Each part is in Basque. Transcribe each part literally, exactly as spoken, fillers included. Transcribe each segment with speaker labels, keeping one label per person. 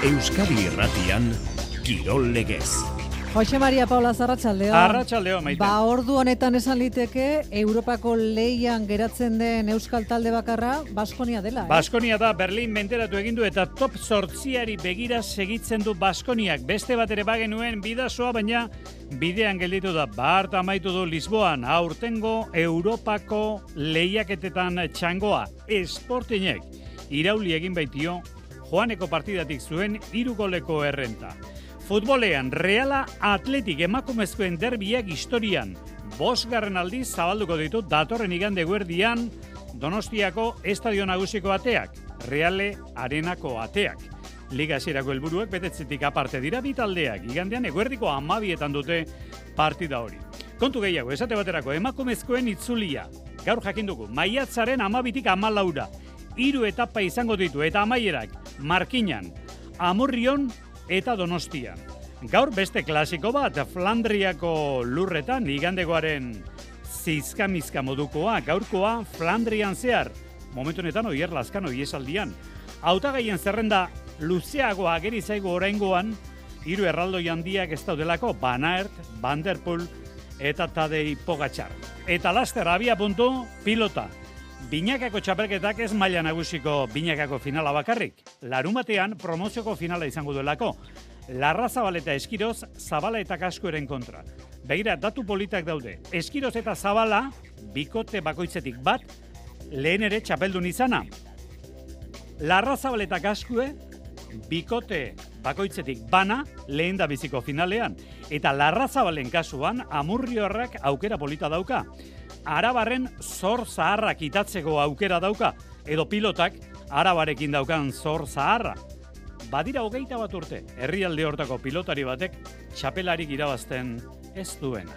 Speaker 1: Euskadi Irratian, Kirol Legez.
Speaker 2: Jose Maria Paula, arratsaldeon.
Speaker 3: Arratsaldeon, Maite.
Speaker 2: Ba, ordu honetan esan liteke Europako lehian geratzen den euskal talde bakarra Baskonia dela. Eh?
Speaker 3: Baskonia da, Berlin menteratu egin du eta top zortziari begira segitzen du Baskoniak. Beste bat ere bagenuen bidasoa, baina bidean gelditu da. Bart amaitu du Lisboan, aurtengo Europako lehiaketetan txangoa. Sportingek irauli egin baitio, joaneko partidatik zuen hiru goleko errenta. Futbolean, Reala Atletik emakumezkoen derbiak historian. Bosgarren aldiz zabalduko ditu datorren igande guerdian Donostiako estadio nagusiko ateak, Reale Arenako ateak. Liga hasierako helburuek betetzetik aparte dira bi taldeak, igandean eguerdiko hamabietan dute partida hori. Kontu gehiago, esate baterako emakumezkoen itzulia. Gaur jakin dugu, maiatzaren hamabitik hamalaura. Hiru etapa izango ditu eta amaierak Markinan, Amurrion eta Donostian. Gaur beste klasiko bat, Flandriako lurretan, igandegoaren zizkamizka modukoa, gaurkoa Flandrian zehar, momentu honetan Oier Lazkano iesaldian. Hautagaien zerrenda luzeagoa ageri zaigu oraingoan, hiru erraldoi handiak ez daudelako, Van Aert, Van der Poel eta Tadej Pogačar. Eta laster abia puntu pilota. Binakako txapelketak ez maila nagusiko binakako finala bakarrik. Larumatean promozioko finala izango duelako. Larra Zabala eta Eskiroz, Zabala eta Kaskoeren kontra. Begira, datu politak daude. Eskiroz eta Zabala, bikote bakoitzetik bat, lehen ere txapeldun izana. Larra Zabala eta Kaskoe, bikote bakoitzetik bana, lehen da biziko finalean. Eta Larra Zabalen kasuan, Amurriorrak aukera polita dauka. Arabarren zor zaharra kitatzeko aukera dauka, edo pilotak Arabarekin daukan zor zaharra. Badira hogeita bat urte, herrialde hortako pilotari batek txapelarik irabazten ez duena.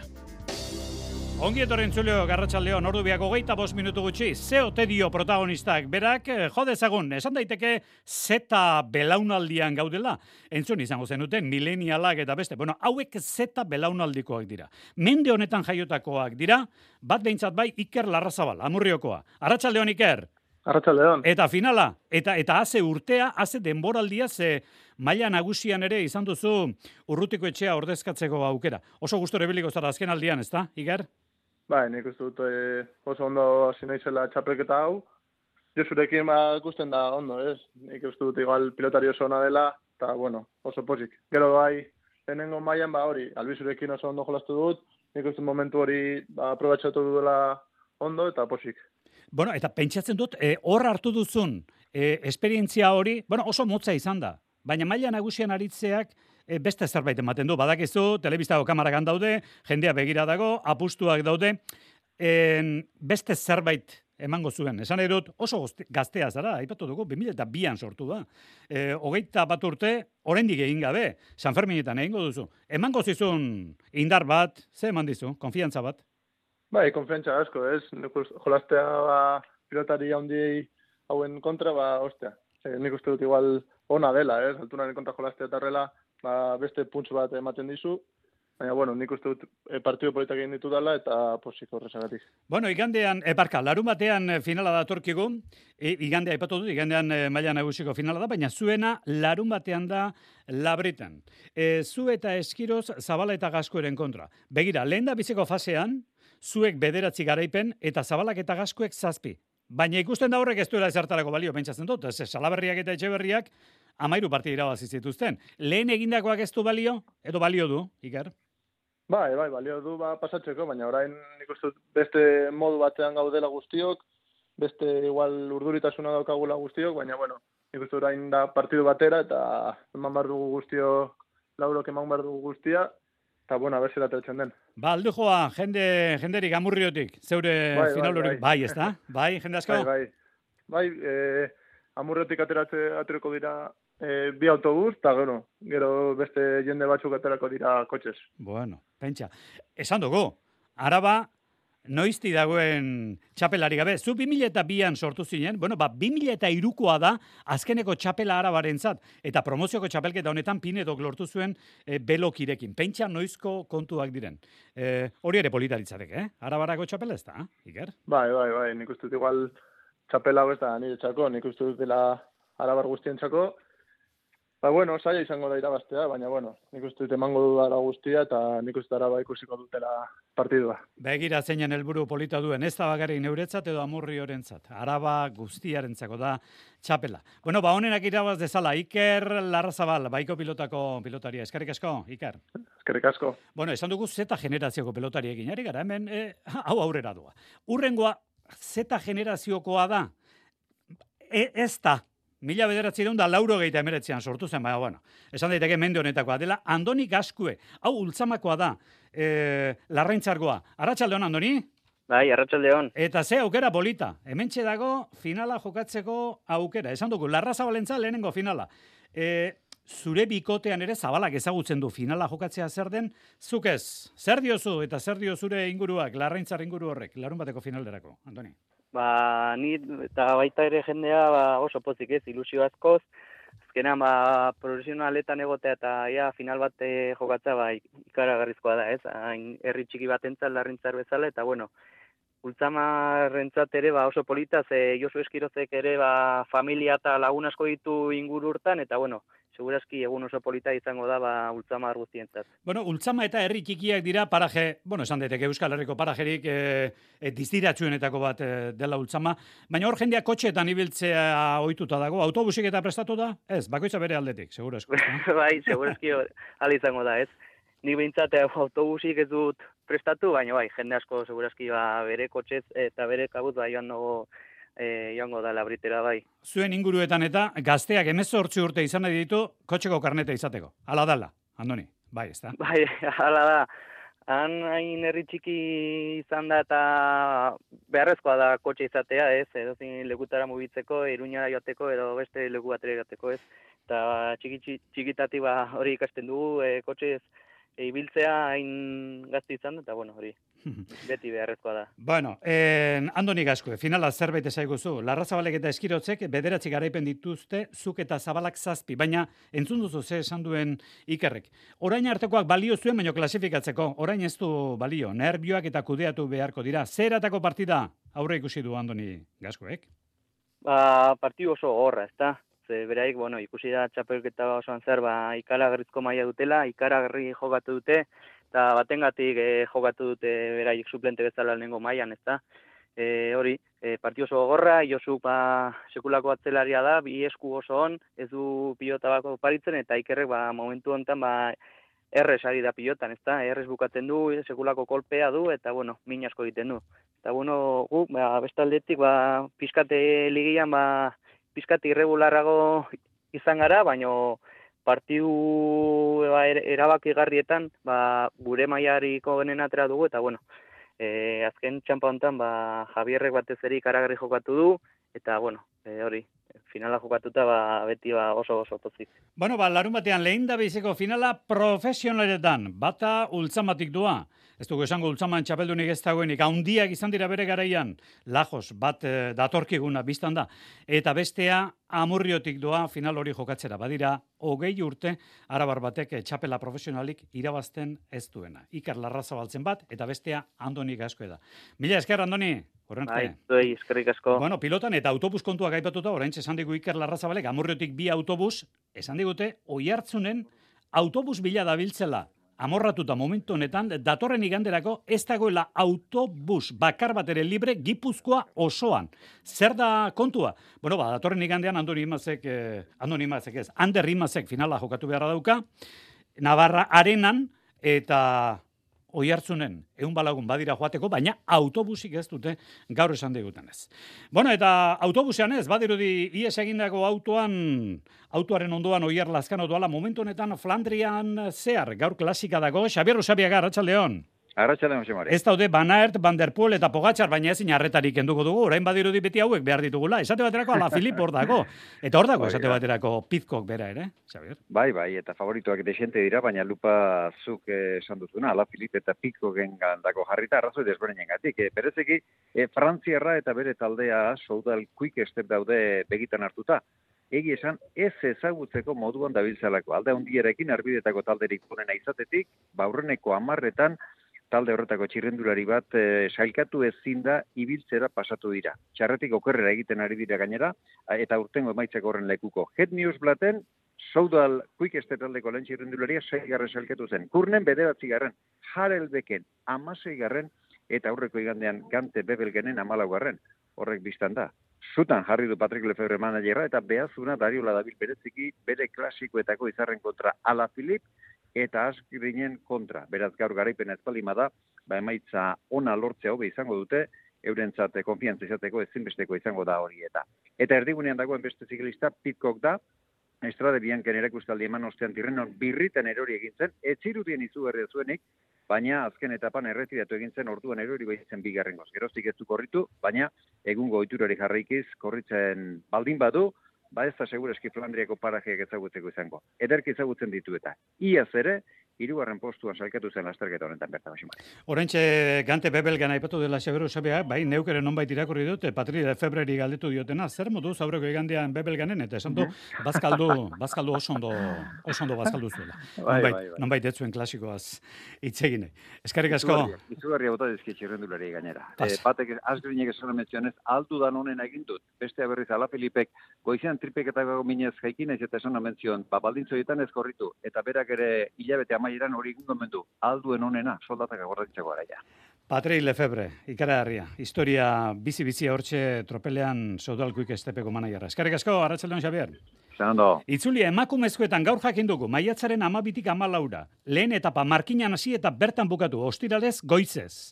Speaker 3: Ongi etorri entzuleo, Garratsaldeon, ordu biak hogeita bost minutu gutxi, ze ote dio protagonistak, berak, jo dezagun, esan daiteke zeta belaunaldian gaudela, entzun izango zenuten, milenialak eta beste, bueno, hauek zeta belaunaldikoak dira. Mende honetan jaiotakoak dira, bat behintzat bai Iker Larrazabal, Amurriokoa. Arratsaldeon, Iker.
Speaker 4: Arratsaldeon.
Speaker 3: Eta finala, eta eta haze urtea, haze denboraldia, ze maila nagusian ere izan duzu Urrutiko etxea ordezkatzeko aukera. Oso gustore biliko zara azken aldian, ezta, Iker?
Speaker 4: Bai, nik uste dut eh, oso ondo hasi naizela txapelketa hau. Josurekin ba ikusten da ondo, ez? Nik uste dut igual pilotari oso ona dela, eta bueno, oso pozik. Gero bai, lehenengo mailan ba hori, Albizurekin oso ondo jolastu dut, nik uste momentu hori ba aprobetxatu duela ondo eta pozik.
Speaker 3: Bueno, eta pentsatzen dut, eh, hor hartu duzun eh, esperientzia hori, bueno, oso motza izan da. Baina maila nagusian aritzeak e, beste zerbait ematen du. Badakizu, telebistako kamarakan daude, jendea begira dago, apustuak daude, en, beste zerbait emango zuen. Esan nahi dut, oso gaztea zara, aipatu dugu, bi mila bian sortu da. E, hogeita bat urte, oraindik egin gabe, San Ferminetan egingo duzu. Emango zizun indar bat, ze eman dizu, konfiantza bat?
Speaker 4: Bai, konfiantza asko, ez? Jolastea ba, pilotari handiei hauen kontra, ba, ostea. E, nik uste dut igual ona dela, ez? Altunaren kontra jolastea eta horrela, ba, beste puntz bat ematen dizu. Baina, bueno, nik uste dut e, partido politak egin ditu dela eta posik horrezagatik.
Speaker 3: Bueno, igandean, e, barka, larun batean finala datorkigu, e, igandea aipatu dut, igandean e, maila nagusiko finala da, baina zuena larun batean da Labritan. E, zu eta Eskiroz, Zabala eta Gaskoeren kontra. Begira, lehen da biziko fasean, zuek bederatzi garaipen eta Zabalak eta Gaskoek zazpi. Baina ikusten da horrek ez duela ezertarako balio, pentsatzen dut, ez Salaberriak eta Etxeberriak amairu partida irabazi zituzten. Lehen egindakoak ez du balio, edo balio du, Iker?
Speaker 4: Bai, bai, balio du ba, pasatzeko, baina orain nik uste dut beste modu batean gaudela guztiok, beste igual urduritasuna daukagula guztiok, baina bueno, nik uste orain da partidu batera eta eman behar dugu guztio, laurok eman behar dugu guztia, eta bueno, a ber zera teltzen den.
Speaker 3: Ba, aldu joa, jende, jenderik Amurriotik, zeure
Speaker 4: bai,
Speaker 3: finalorik,
Speaker 4: bai,
Speaker 3: bai, ez da? Bai, jende asko?
Speaker 4: Bai, bai, bai eh, Amurriotik ateratze, aterako dira e, bi autobus, eta gero, gero beste jende batzuk aterako dira kotxez.
Speaker 3: Bueno, pentsa. Esan dugu, Araba noizti dagoen txapelari gabe. Zu bi mila bian sortu zinen, bueno, ba, bi mila hirukoa da azkeneko txapela Arabarentzat, eta promozioko txapelketa honetan Pinedok lortu zuen e, belokirekin. Pentsa noizko kontuak diren. E, hori ere politaritzarek, eh? Arabarako txapela ez da, Iker?
Speaker 4: Bai, bai, bai, nik uste dut igual txapela hau ez da nire txako, nik uste dut dela Arabar guztientzako, Ba, bueno, zaila izango da irabaztea, baina, bueno, nik uste dut emango dudara guztia, eta nik uste araba ikusiko dutela partidua.
Speaker 3: Begira zeinen helburu polita duen, ez da bakarrik neuretzat edo Amurriorentzat. Araba guztiarentzako da txapela. Bueno, ba, honenak irabaz dezala, Iker Larrazabal, baiko pilotako pilotaria. Eskerrik asko, Iker.
Speaker 4: Eskerrik asko.
Speaker 3: Bueno, esan dugu Z generazioko pilotariekin, ari gara, hemen, eh, hau aurrera doa. Urrengoa, Z generaziokoa da, e, ez da, mila bederatzireun da lauro gehieta emeretzean sortu zen, baina, bueno, esan daiteke mende honetakoa dela, Andoni Gaskue, hau ultzamakoa da, e, Larraintzargoa. Arratsaldeon, Andoni?
Speaker 5: Bai, arratsaldeon.
Speaker 3: Eta ze aukera polita, hementxe dago finala jokatzeko aukera, esan dugu, Larrazabalentza lehenengo finala. E, zure bikotean ere zabalak ezagutzen du finala jokatzea zer den, zuk ez, zer diozu eta zer dio zure inguruak, Larraintzar inguru horrek, larun bateko finalderako, Andoni?
Speaker 5: Ba, ni eta baita ere jendea ba, oso pozik ez, ilusio askoz, azkenan ba, profesionaletan egotea eta ja, final bat jokatza ba, ikaragarrizkoa da ez, hain herri txiki bat entzat Larraintzar bezala, eta bueno, Ultzamarrentzat ere ba, oso polita, ze Josu Eskirozek ere ba, familia eta lagun asko ditu inguru urtan, eta bueno, segurazki egun oso polita izango da ba, Ultzamar guztientzat.
Speaker 3: Bueno, Ultzama eta herri txikiak dira paraje, bueno, esan daiteke Euskal Herriko parajerik e, e, diztiratsuenetako bat e, dela Ultzama, baina hor jendeak kotxeetan ibiltzea ohituta dago, autobusik eta prestatu da? Ez, bakoitza bere aldetik, segurazko.
Speaker 5: Bai, segurazki hala izango da, ez. Nik behintzat autobusik ez dut prestatu, baina bai, jende asko segurazki ba, bere kotxez eta bere kabuz ba, joan dago E, joango da labritera bai.
Speaker 3: Zuen inguruetan eta gazteak hemezortzi urte izan nahi ditu kotxeko karneta izateko. Hala dala, Andoni, bai, ez da?
Speaker 5: Bai, hala da. Han hain herri txiki izan da eta beharrezkoa da kotxe izatea, ez? Edozin lekutara mugitzeko, Iruñara joateko edo beste leku batera joateko, ez? Eta txiki, txikitatik ba, hori ikasten dugu, e, kotxe ez ibiltzea hain gazte izan da, eta bueno, hori, beti beharrezkoa da.
Speaker 3: Bueno, eh, Andoni Gaskue, finala zerbait esaiguzu. Larrazabalek eta Eskirotzek bederatzi garaipen dituzte, zuk eta Zabalak zazpi, baina entzun duzu ze esan duen Ikerrek. Orain artekoak balio zuen, baino klasifikatzeko, orain ez du balio, nerbioak eta kudeatu beharko dira. Zeratako partida aurre ikusi du Andoni Gaskuek?
Speaker 5: Ba, partidu oso gorra, ez da? Beraik, bueno, ikusi da txapelketa osoan zer, ba, ikaragarrizko maila dutela, ikaragarri jokatu dute, eta batengatik e, jokatu dute beraik suplente bezala lehenengo mailan, ez da. E, hori, e, partio oso gorra, Josu ba, sekulako atzelaria da, bi esku oso on, ez du pilota bako paritzen, eta Ikerrek ba, momentu honetan ba, errez ari da pilotan, ez da, errez bukatzen du, sekulako kolpea du, eta bueno, min asko egiten du. Eta bueno, gu, ba, bestaldetik, ba, pizkate ligian, ba, pizkat irregularrago izan gara, baina partidu ba, erabakigarrietan ba, gure mailariko genen atera dugu, eta bueno, e, azken txampa honetan ba, Javierrek batez ere ikaragarri jokatu du, eta bueno, e, hori, finala jokatuta ba, beti ba, oso oso pozik.
Speaker 3: Bueno, ba, larun batean lehen da biziko finala profesionaletan, bata Ultzamatik doa. Ez dugu esango Ultzaman txapeldunik ez dagoenik, haundiak izan dira bere garaian, Lajos bat e, datorkiguna biztan da, eta bestea Amurriotik doa final hori jokatzera. Badira, hogei urte, arabar batek txapela profesionalik irabazten ez duena. Iker Larrazabaltzen bat, eta bestea Andoni Gaskue da. Mila esker, Andoni.
Speaker 5: Bai, zuei, eskerrik asko.
Speaker 3: Bueno, pilotan eta autobus kontuak aipatuta, orain esan digu Iker Larrazabalek, Amurriotik bi autobus, esan digute, Oiartzunen autobus bila dabiltzela. Amorratuta momentu honetan, datorren iganderako ez dagoela autobus bakar bat ere libre Gipuzkoa osoan. Zer da kontua? Bueno, ba, datorren igandean Andoni Imazek, eh, Andoni Imazek ez, Ander Imazek finala jokatu beharra dauka, Navarra Arenan eta Oiartzunen ehun balagun badira joateko, baina autobusik ez dute gaur esan diguten ez. Bueno, eta autobusean ez, badirudi ies egindako autoan, autoaren ondoan Oiar Lazkano doala, momentu honetan Flandrian zehar, gaur klasika dago, Xabier Usabiaga, arratsaldeon.
Speaker 6: Arratsaldeon, Xemare.
Speaker 3: Ez daude Van Aert, Van der Poel eta Pogačar, baina ezin harretarik kenduko dugu, orain badirudi beti hauek behar ditugula. Esate baterako ala Filip hor dago. Eta hor dago esate baterako Pizkok bera ere, Xabier.
Speaker 6: Bai, bai, eta favoritoak desente dira, baina lupa zuk esan duzuna, ala Filip eta Pizkoken gandako jarrita arrazoi desberdinengatik. E, berezeki, e, Frantziarra eta bere taldea Soudal Quick Step daude begitan hartuta. Egi esan, ez ezagutzeko moduan dabiltzalako. Alde hundiarekin arbidetako talderik onena izatetik, baurreneko hamarretan talde horretako txirrendulari bat e, sailkatu ezin da ibiltzera pasatu dira. Txarretik okerrera egiten ari dira gainera, eta urtengo emaitzak horren lekuko. Het Newsbladen Soudal Quick Step taldeko lehen txirrindularia seigarren salketu zen. Kurnen bederatzigarren, Harelbeken amaseigarren, eta aurreko igandean Gante Bebelgenen amalaugarren. Horrek biztan da. Zutan jarri du Patrick Lefebvre managerra eta behazuna Dariola dabil bereziki bere klasikoetako izarren kontra Ala Filip eta Asgrinen kontra. Beraz gaur garaipen ezpalima da, ba emaitza ona lortzea hobe izango dute, eurentzat konfiantza izateko ezinbesteko izango da hori eta. Eta erdigunean dagoen beste ziklista Pitcock da, Estrade Bianchen erakustaldi eman ostean Tirrenon birritan erori egin zen, etxirudien izugarria zuenik, baina azken etapan erretiratu egin zen orduan erori baitzen bigarrengoz. Geroztik ez du korritu, baina egungo ohiturari jarraikiz korritzen baldin badu, ba ez da segureski Flandriako parajeak ezagutzeko izango. Ederki ezagutzen ditu eta iaz ere, hirugarren postuan salkatu zen lasterketa honetan bertan Maximar.
Speaker 3: Oraintxe Gante Bebelgen aipatu dela Xabier Usabea, bai neukere nonbait irakurri dut, Patri Lefebreri galdetu diotena, zer moduz aurreko igandean Bebelgenen eta esan du bazkaldu, bazkaldu oso ondo, oso ondo bazkaldu zuela.
Speaker 6: Bai,
Speaker 3: nonbait,
Speaker 6: bai, bai.
Speaker 3: nonbait ez zuen klasikoaz hitz egin. Eskerrik asko.
Speaker 6: Izugarria bota dizki txirrendulari gainera. E, batek Asgrinek esan mentzionez, altu dan honen egin dut. Beste berriz Ala Filipek goizean tripeketako minez jaikin ez eta esan menzion, ba baldintzoietan ez korritu eta berak ere hilabete amaieran hori egin gomendu. Alduen honena soldatak agordatzeko garaia.
Speaker 3: Patri Lefebvre, ikaragarria. Historia bizi-bizi hortxe tropelean Soudal Quick Stepeko managerra. Eskerrik asko, arratsaldeon Xabier.
Speaker 6: Zenondo.
Speaker 3: Itzulia emakumezkoetan gaur jakin dugu, maiatzaren amabitik amalaura. Lehen etapa markinan hasi eta bertan bukatu, ostiralez goizez.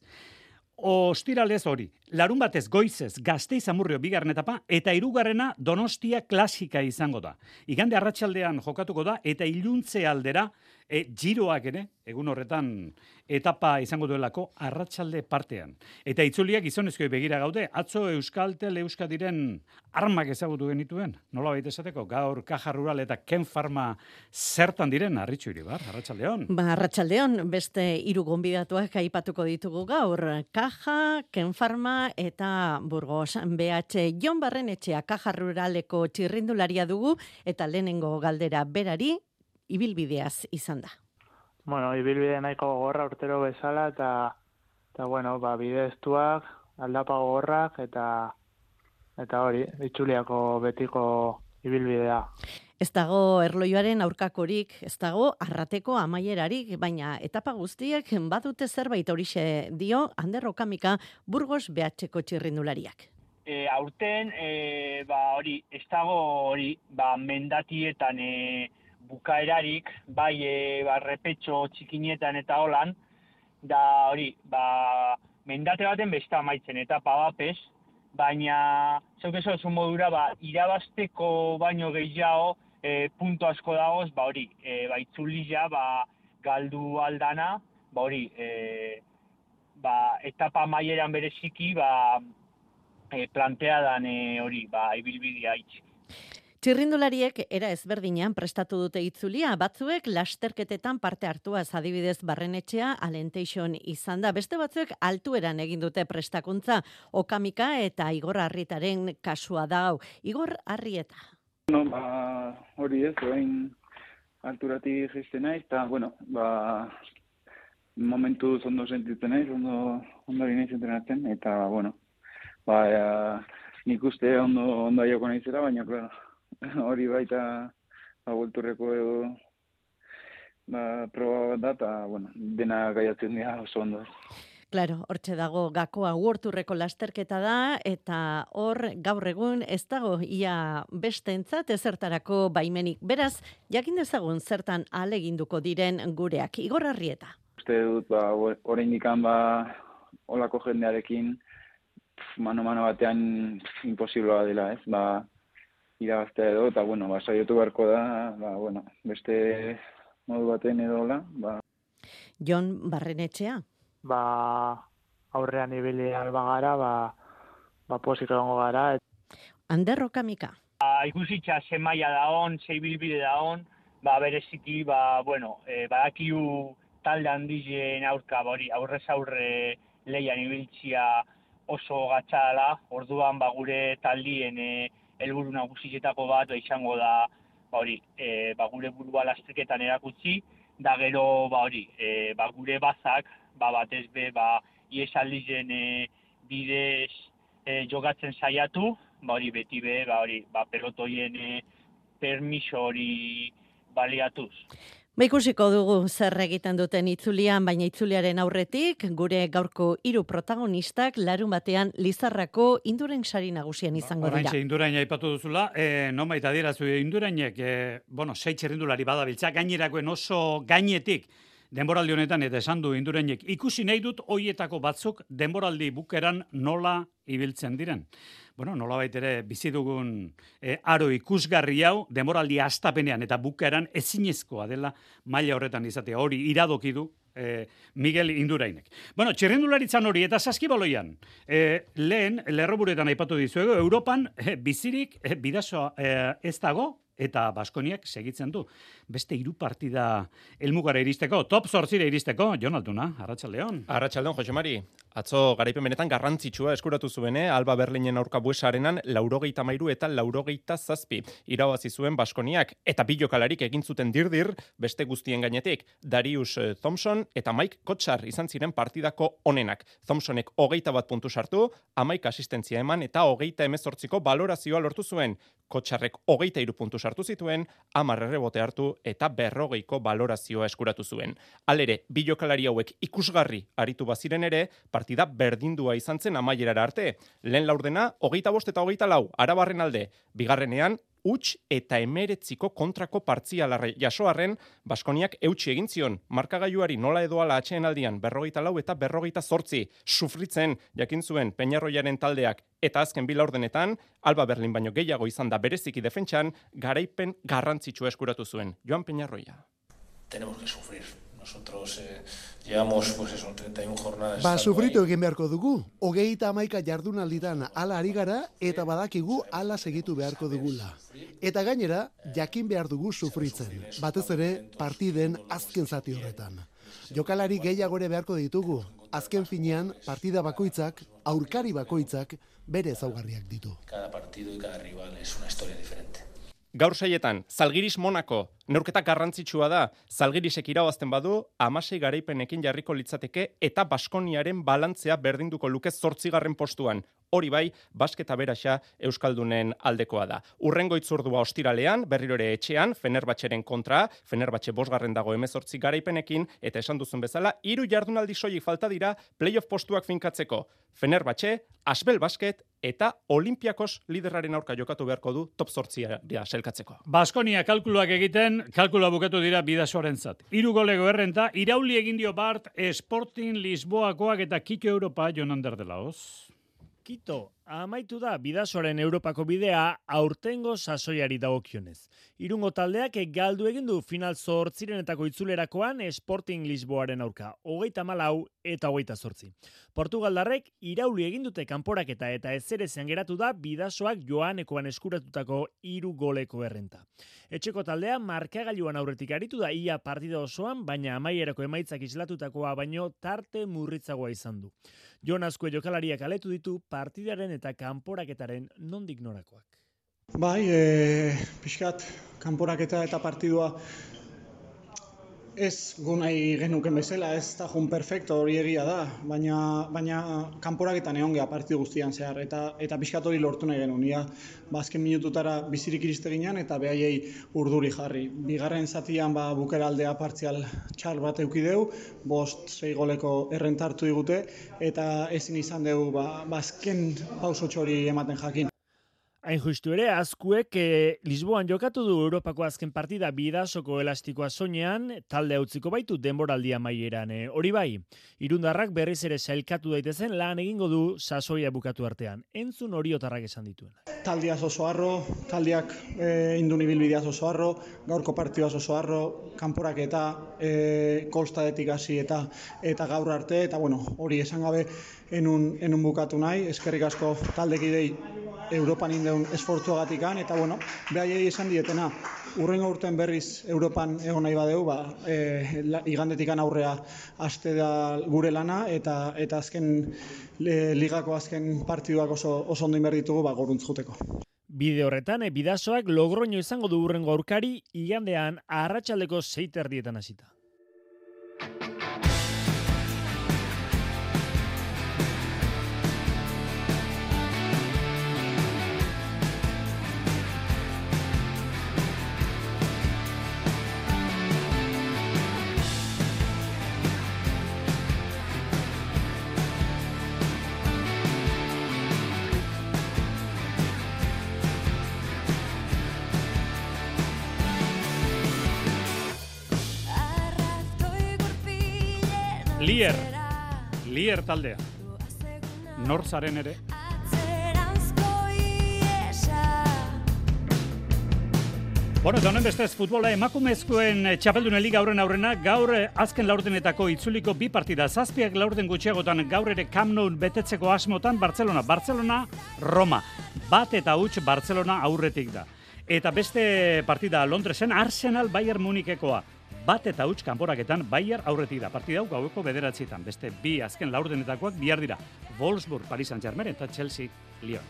Speaker 3: Ostiralez hori, larun batez goizez Gasteiz Amurrio bigarren etapa eta hirugarrena Donostia klasika izango da. Igande arratsaldean jokatuko da eta iluntze aldera e, giroak ere, egun horretan etapa izango duelako arratsalde partean. Eta itzuliak gizonezkoei begira gaude, atzo Euskaltel Euskadiren armak ezagutu genituen, nola baita esateko, gaur Caja Rural eta Ken Pharma zertan diren, Arritxu Iribar, arratsaldeon.
Speaker 7: Ba, arratsaldeon, beste hiru gonbidatuak aipatuko ditugu gaur, Caja, Ken Pharma eta Burgos B H. Jon Barrenetxea Caja Ruraleko txirrindularia dugu eta lehenengo galdera berari ibilbideaz izan da.
Speaker 8: Bueno, ibilbide nahiko gogorra urtero bezala eta eta bueno, ba bide estuak, aldapa gogorrak eta eta hori, itzuliako betiko ibilbidea.
Speaker 7: Ez dago erloioaren aurkakorik, ez dago arrateko amaierarik, baina etapa guztiek badute zerbait horixe dio Ander Okamika Burgos B H-ko txirrindulariak.
Speaker 9: E, aurten, e, ba hori, ez dago hori, ba mendatietan e, bukaerarik, bai e, ba, repetxo txikinietan eta holan, da hori, ba mendate baten beste amaitzen etapa bapes, baina zeuk eso esun modura, ba, irabazteko baino gehiago, E, punto asko dagoz, ba hori, e, ba itzulila, ba galdu aldana, ba hori, e, ba etapa maieran bereziki, ba e, planteadan e, hori, ba ibilbidea itxi.
Speaker 7: Txirrindulariek era ezberdinean prestatu dute itzulia, batzuek lasterketetan parte hartuaz, adibidez Barrenetxea Alentation izan da, beste batzuek altueran egin dute prestakuntza, Okamika eta Igor Arrietaren kasua da hau. Igor Arrieta.
Speaker 10: No, ba, hori ez, orain alturatik jaisten naiz, eta, bueno, ba, momentu ondo sentitzen naiz, ondo, ondo naiz entrenatzen, eta, bueno, ba, ja, nik uste ondo, ondo aioko naizera, baina, claro, hori baita, ba, bulturreko edo, ba, proba bat da, eta, bueno, dena gaiatzen dira oso ondo.
Speaker 7: Claro, hortxe dago gakoa uorturreko lasterketa da, eta hor gaur egun ez dago ia bestentzat ezertarako baimenik. Beraz, jakin dezagun zertan ahaleginduko diren gureak. Igor Arrieta.
Speaker 10: Uste dut, ba, oraindikan ba, olako jendearekin, mano-mano batean imposiblea dela, ez? Ba, irabaztea edo, eta, bueno, ba, saiotu beharko da, ba, bueno, beste modu baten edo, la, ba.
Speaker 7: Jon Barrenetxea.
Speaker 8: Ba, aurrean ibili albagara, ba, ba posik egongo gara.
Speaker 7: Ander Okamika.
Speaker 9: Ba, ikusitza ze maila da on, ze ibilbide da on, ba, bereziki, ba, bueno, e, badakiu talde handien aurka, bori, aurrez aurre leian ibiltzia oso gatxala, orduan, ba, gure taldien e, helburu nagusietako bat, ba, izango da, ba, hori, e, ba, gure burua lasterketan erakutsi, da gero, ba, hori, e, ba, gure bazak, ba, batez be, ba, iesaldizen e, bidez e, jogatzen saiatu, ba, hori, beti be, ba, hori, ba, pelotoien e, permiso hori baliatuz.
Speaker 7: Ba, ikusiko dugu zer egiten duten itzulian, baina itzuliaren aurretik, gure gaurko hiru protagonistak larun batean Lizarrako Induren sari nagusian izango dira.
Speaker 3: Oraintxe Induraina aipatu duzula, eh, nonbait adierazu Indurainek, eh, bueno, sei txirrindulari badabiltza, gainerakoen oso gainetik denboraldi honetan, eta esan du Indurainek, ikusi nahi dut hoietako batzuk denboraldi bukeran nola ibiltzen diren. Bueno, nolabait ere bizi dugun eh, aro ikusgarri hau denboraldi hastapenean eta bukeran ezinezkoa dela maila horretan izatea. Hori iradoki du eh, Miguel Indurainek. Bueno, txirrindularitzan hori eta saskibaloian eh, lehen lerroburuetan aipatu dizuegu, Europan eh, bizirik eh, bidasoa eh, ez dago eta Baskoniak segitzen du. Beste hiru partida helmugara iristeko, top zortzira iristeko, Jon Altuna, Arratsaldeon.
Speaker 11: Arratsaldeon, Jose Mari. Atzo garaipen benetan garrantzitsua eskuratu zuene, Alba Berlinen aurka Buesarenan laurogeita hamairu eta laurogeita zazpi irabazi zuen Baskoniak, eta bi jokalarik egin zuten dirdir, beste guztien gainetik, Darius Thompson eta Mike Kotsar izan ziren partidako onenak. Thompsonek hogeita bat puntu sartu, hamaika asistentzia eman eta hogeita hemezortziko balorazioa lortu zuen. Kotsarrek hogeita hiru puntu sartu zituen, hamar errebote hartu eta berrogeiko balorazioa eskuratu zuen. Halere, bi jokalari hauek ikusgarri aritu baziren ere, partida berdindua izan zen amaierara arte. Lehen laurdena, hogeita bost eta hogeita lau, Arabarren alde. Bigarrenean, huts eta emeretziko kontrako partzialarre jasoarren, Baskoniak eutsi egin zion, markagailuari nola edoala atxeen aldian, berrogeita lau eta berrogeita zortzi, sufritzen jakin zuen Peñarroiaren taldeak, eta azken bi laurdenetan, Alba Berlin baino gehiago izan da bereziki defentsan, garaipen garrantzitsua eskuratu zuen. Joan Peñarroia.
Speaker 12: Tenemos que sufrir. Nosotros eh, llevamos, pues eso, treinta y una jornadas.
Speaker 13: Ba, sufritu egin beharko dugu. Hogeita hamaika jardunalditan ala ari gara eta badakigu ala segitu beharko dugula. Eta gainera, jakin behar dugu sufritzen. Batez ere, partiden azken zati horretan. Jokalari gehiagore beharko ditugu. Azken finean, partida bakoitzak, aurkari bakoitzak, bere ezaugarriak ditu.
Speaker 12: Cada partido y cada rival es una historia diferente.
Speaker 11: Gaur saietan, Zalgiris Monako, neurketa garrantzitsua da, Zalgirisek irabazten badu, hamasei garaipenekin jarriko litzateke eta Baskoniaren balantzea berdinduko luke zortzigarren postuan. Hori bai, basketa beraxa Euskaldunen aldekoa da. Urrengo itzurdua ostiralean, berriro ere etxean, Fenerbahçeren kontra, Fenerbahçe bosgarren dago hemezortzi garaipenekin, eta esan duzun bezala, hiru jardunaldi soilik falta dira playoff postuak finkatzeko. Fenerbahçe, Asbel Basket eta Olympiakos liderraren aurka jokatu beharko du top zortzia selkatzeko.
Speaker 3: Baskonia kalkuluak egiten, kalkulua bukatu dira Bidasoarentzat. Hiru golego errenta, irauli egin dio bart Sporting Lisboakoak eta Kito Europa Jonander de Laoz.
Speaker 14: Kito, amaitu da Bidasoaren Europako bidea aurtengo sasoiari dagokionez. Irungo taldeak galdu egin du final zortzirenetako itzulerakoan Sporting Lisboaren aurka, hogeita hamalau eta hogeita zortzi. Portugaldarrek irauli egin dute kanporaketa eta ezerezean geratu da Bidasoak Joanekoan eskuratutako hiru goleko errenta. Etxeko taldea markagailuan aurretik aritu da ia partida osoan, baina amaierako emaitzak islatutakoa baino tarte murritzagoa izan du. Jon Azkue jokalariak aletu ditu partidaren eta kanporaketaren nondik norakoak.
Speaker 15: Bai, e, pixkat, kanporaketa eta partidua ez gunai genuken bezala, ez da jun perfecto hori egia da, baina, baina kanporaketan egon geha partidu guztian zehar, eta, eta pixkat hori lortu nahi genuen. Ia, bazken minututara bizirik iriste ginen eta behaiei urduri jarri. Bigarren zatian ba, bukera aldea partzial txar bat eukideu, bost sei goleko errentartu digute, eta ezin izan dugu ba, bazken pausotxo hori ematen jakin.
Speaker 14: Hain justu ere, Azkuek eh, Lisboan jokatu du Europako azken partida Bidasoko elastikoa soinean, talde utziko baitu denboraldia maieran. Eh, hori bai, irundarrak berriz ere sailkatu daitezen lan egingo du sasoia bukatu artean. Entzun oriotarrak esan dituen.
Speaker 15: Taldiaz oso harro, taldiak e, indun ibilbideaz oso harro, gaurko partidaz oso harro, kanporak eta e, kolstadetik hasi eta eta gaur arte, eta bueno, hori esan gabe enun, enun bukatu nahi, eskerrik asko taldekidei Europan indeun esfortzuagatikan, eta bueno, behaiei esan dietena, urrengo urten berriz Europan egon nahi badeu, ba, e, la, igandetikan aurrea haste da gure lana, eta eta azken le, ligako azken partiduak oso, oso ondo inber ditugu ba, goruntz juteko.
Speaker 14: Bide horretan, e, Bidasoak Logroño izango du urrengo aurkari, igandean arratsaldeko sei erdietan hasita.
Speaker 3: Lier. Lier taldea. Nortzaren ere. Bueno, eta honen bestez futbola emakumezkoen txapeldunen liga aurren aurrena, gaur azken laurdenetako itzuliko bi partida. Zazpiak laurden gutxiagotan gaur ere Camp Nou betetzeko asmotan Barcelona. Barcelona, Roma. Bat eta huts Barcelona aurretik da. Eta beste partida Londresen Arsenal Bayern Munichekoa. Bat eta huts kanporaketan Bayern aurretik da. Partida hau gaueko bederatzietan. Beste bi azken laurdenetakoak bihar dira. Wolfsburg, Paris Saint-Germain eta Chelsea, Lyon.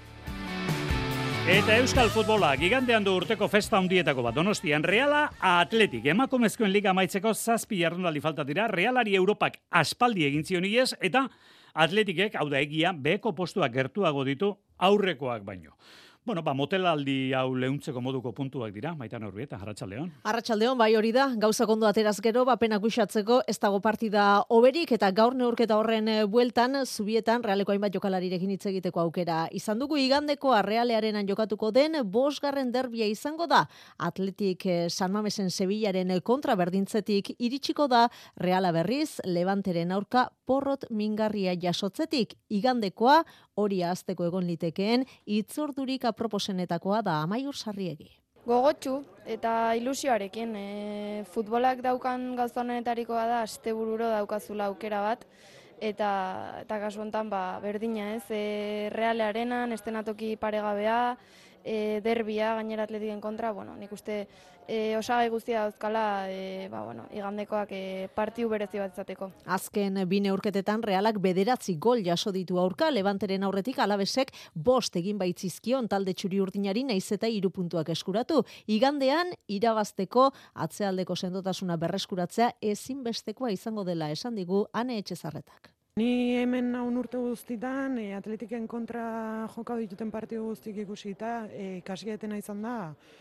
Speaker 3: Eta Euskal Futbola, gigantean du urteko festa handietako bat, Donostian Reala Atletik. Emakumezkoen liga amaitzeko zazpi jardunaldi falta dira, Realari Europak aspaldi egin zion iez, eta Atletikek, hau da egia, beheko postuak gertuago ditu aurrekoak baino. Bueno, ba, motelaldi hau leuntzeko moduko puntuak dira, Maitan Urbieta, Arratsaldeon.
Speaker 16: Arratsaldeon, bai hori da, gauzak ondo ateraz gero, bapenak uxatzeko, ez dago partida oberik, eta gaur neurketa horren bueltan, zubietan, Realeko hainbat jokalarirekin hitz egiteko aukera. Izan dugu igandekoa Realearenan jokatuko den, bosgarren derbia izango da, Atletik San Mamesen Sevillaren kontra berdintzetik iritsiko da, Reala berriz, Levanteren aurka porrot mingarria jasotzetik, igandekoa, hori ahazteko egon litekeen, itzordurik aproposenetakoa da Amaiur Sarriegi.
Speaker 17: Gogotsu eta ilusioarekin, e, futbolak daukan gauza honetarikoa da astebururo daukazula aukera bat, eta eta kasu hontan ba berdina, ez? E, Realearenan estenatoki paregabea, e, derbia gainera Atletiken kontra, bueno, nik uste e, osagai guztia dauzkala, e, ba bueno, igandekoak e, partiu berezi bat izateko.
Speaker 16: Azken bi neurketetan Realak bederatzi gol jaso ditu aurka, Levanteren aurretik Alabesek bost egin baitzizkion talde txuri-urdinari naiz eta hiru puntuak eskuratu. Igandean irabazteko atzealdeko sendotasuna berreskuratzea ezinbestekoa izango dela esan digu Ane Etxezarretak.
Speaker 18: Ni hemen naun urte guztitan, e, Atletiken kontra jokatu dituten partidu guztik ikusita, e, ikasgetena izan da,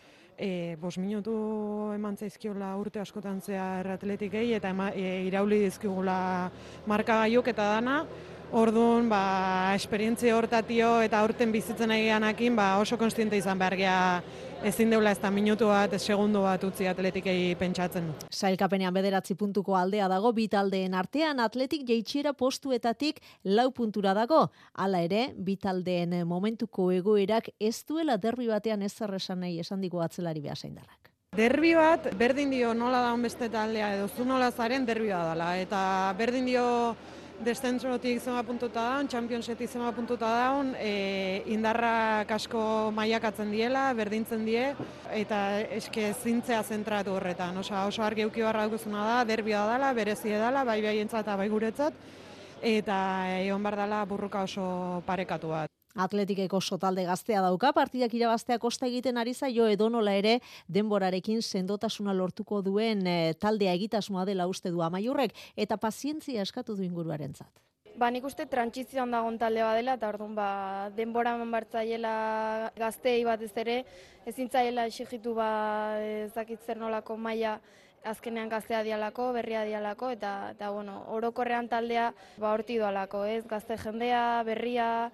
Speaker 18: e, bos minutu eman zaizkiola urte askotan zehar Atletikei, eta ema, e, irauli dizkigula markagaiuk eta dana, orduan, ba, esperientzia hortatio eta aurten bizitzen egianakin, ba, oso konstiente izan behar gea ezin deula ez da minutu bat, ez segundu bat utzi Atletikei pentsatzen.
Speaker 16: Sailkapenean bederatzi puntuko aldea dago, bi taldeen artean Atletik jaitsiera postuetatik lau puntura dago. Hala ere, bi taldeen momentuko egoerak ez duela derbi batean ez zerresan nahi esan digu atzelari Beasaindarrak.
Speaker 18: Derbi bat, berdin dio nola daun beste taldea edo zu nola zaren derbi bat dela, eta berdin dio descentrotik zema puntuta daun, Championsetik zema puntuta daun, e, indarrak asko mailakatzen diela, berdintzen die, eta eske zintzea zentratu horretan. Osa, oso argi euki barra dukuzuna da, derbia dela, berezie dela, bai baientzat eta bai guretzat, eta egon bar dela burruka oso parekatu bat.
Speaker 16: Atletikek oso talde gaztea dauka, partidak irabaztea kosta egiten ari zaio edonola ere denborarekin sendotasuna lortuko duen e, taldea egitasmoa dela uste du Amaiurrek, eta pazientzia eskatu du inguruarentzat.
Speaker 17: Ba, nik uste trantsizioan dagoen talde badela, eta orduan ba, denbora eman bartzaiela gazteei batez ere, ezintzaiela exigitu ba, ezakit zer nolako maila azkenean gaztea dialako, berria dialako, eta, eta bueno, orokorrean taldea ba, horti doalako, ez? Gazte jendea, berria,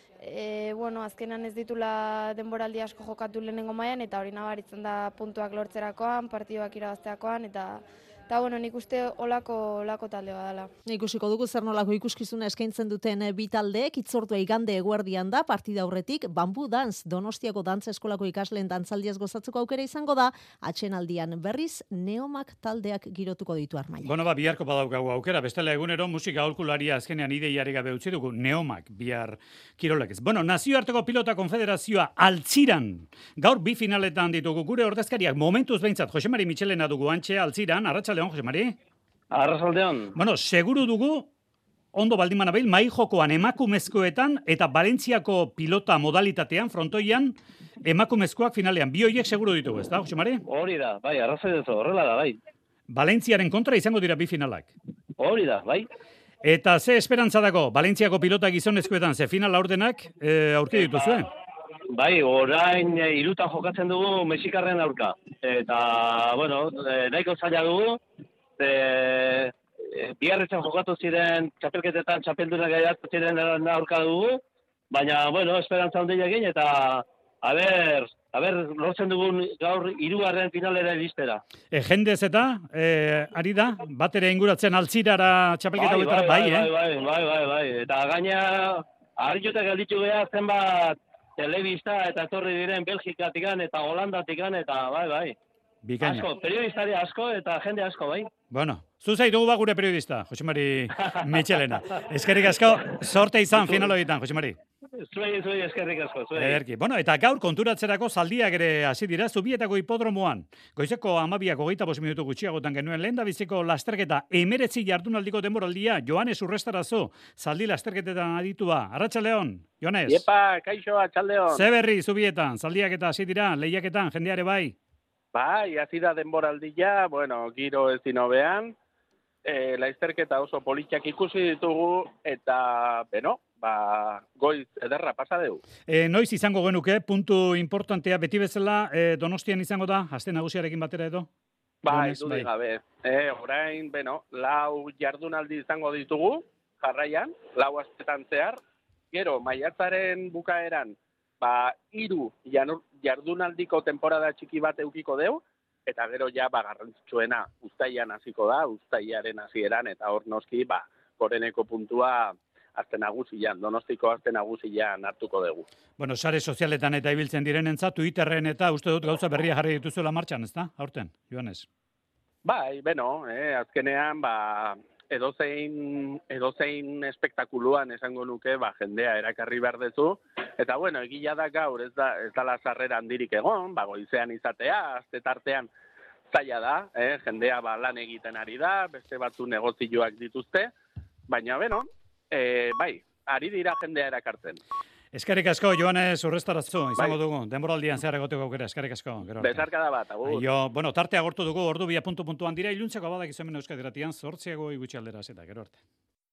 Speaker 17: E, bueno, azkenan ez ditula denboraldi asko jokatu lehenengo mailan eta hori nabaritzen da puntuak lortzerakoan, partiduak irabazteakoan eta eta bueno, nik uste olako, olako talde badala.
Speaker 16: Ikusiko dugu zer nolako ikuskizuna eskaintzen duten bi taldeek, itzordua igande eguerdian da, partida aurretik Bambu Dance, Donostiako dantza eskolako ikasleen dantzaldiaz gozatzeko aukera izango da, atxenaldian berriz Neomak taldeak girotuko ditu Armaia.
Speaker 3: Bueno, ba, biharko badaukagu aukera, bestela egunero musika aholkularia azkenean ideiari gabe utzi dugu, Neomak bihar kirolek ez. Bueno, Nazioarteko Pilota Konfederazioa Altziran, gaur bi finaletan ditugu gure ordezkariak, momentuz behintzat, Jose Mari Michelena dugu antxe Altziran, Arratsaldeon, Jose Mari.
Speaker 19: Arratsaldeon.
Speaker 3: Bueno, seguru dugu, ondo baldin banabil, mai jokoan emakumezkoetan eta Valentziako pilota modalitatean, frontoian, emakumezkoak finalean. Bi horiek seguru ditugu, ez da, Jose Mari?
Speaker 19: Hori da, bai, arrazoi duzu, horrela da, bai.
Speaker 3: Valentziaren kontra izango dira bi finalak.
Speaker 19: Hori da, bai.
Speaker 3: Eta ze esperantza dago, Valentziako pilota gizonezkoetan, ze final aurdenak e, aurki dituzuen?
Speaker 19: Bai, orain e, irutan jokatzen dugu Mexikarren aurka. Eta, bueno, e, nahiko zaila dugu, e, e, biharretzen jokatu ziren txapelketetan, txapeldunak gaiatu ziren aurka dugu, baina, bueno, esperantza handia egin, eta, a ber, a ber, lortzen dugun gaur hirugarren finalera iristera.
Speaker 3: E, jendez eta, e, ari da, bat ere inguratzen altzirara txapelketa hauetara, bai,
Speaker 19: bai,
Speaker 3: eh?
Speaker 19: bai, bai, bai, bai, eta gaina, harriota gelditu geha zenbat telebista eta etorri diren Belgikatikan eta Holandatikan, eta bai, bai.
Speaker 3: Bikaina.
Speaker 19: Asko, periodistari asko eta jende asko, bai.
Speaker 3: Bueno, zu zaitugu ba gure periodista, Josemari Mitxelena. Eskerrik asko, sorte izan final horietan, Josemari.
Speaker 19: Zuei, zuei, eskerrik asko, zuei.
Speaker 3: Ederki. Bueno, eta gaur konturatzerako zaldiak ere hasi dira Zubietako hipodromoan. Goizeko hamabiak hogeita bost minutu gutxiagotan genuen lehen da biziko lasterketa emeretzi jardunaldiko denboraldia Joanes Urrestarazu, zaldi lasterketetan aditua. Arratsaldeon, Joanes.
Speaker 20: Iepa, kaixo, atxaldeon.
Speaker 3: Ze berri Zubietan, zaldiak eta hasi dira, lehiaketan, jendeare bai.
Speaker 20: Bai, hasi da denboraldia, bueno, giro ez dinobean, e, laizterketa oso politxak ikusi ditugu, eta, beno, ba, goiz ederra pasa dugu.
Speaker 3: E, noiz izango genuke, puntu importantea beti bezala, e, Donostian izango da, aste nagusiarekin batera edo?
Speaker 20: Bai, dudik gabe. E, orain, beno, lau jardunaldi izango ditugu, jarraian, lau astetan zehar, gero, maiatzaren bukaeran, ba, hiru jardunaldiko temporada txiki bat eukiko deu, eta gero ja, ba, garrantzitsuena uztailan hasiko da, uztailaren hasieran, eta hor noski, ba, goreneko puntua azte nagusian, Donostiko azte nagusian hartuko dugu.
Speaker 3: Bueno, sare sozialetan eta ibiltzen direnentzat, Twitterren eta uste dut gauza berria jarri dituzuela martxan, ezta? Aurten, Joanes.
Speaker 20: Bai, beno, eh, azkenean, ba, edozein, edozein espektakuluan esango nuke, ba, jendea erakarri behar dezu, eta bueno, egila da gaur, ez da, ez da sarrera handirik egon, ba, goizean izatea, azte tartean zaila da, eh, jendea ba, lan egiten ari da, beste batzu negozioak dituzte, baina beno, eh, bai, ari dira jendea erakartzen.
Speaker 3: Eskerrik asko, Joanes Urrestarazu, izango dugu, denboraldian zehar egoteko aukera, eskerrik asko.
Speaker 20: Bezarkada bat, agur.
Speaker 3: Jo, bueno, tartea gortu dugu, ordu bia puntu puntuan dira, iluntzeko abadak izamen Euskadi Irratian, zortziago igutxi aldera zeta, gero arte.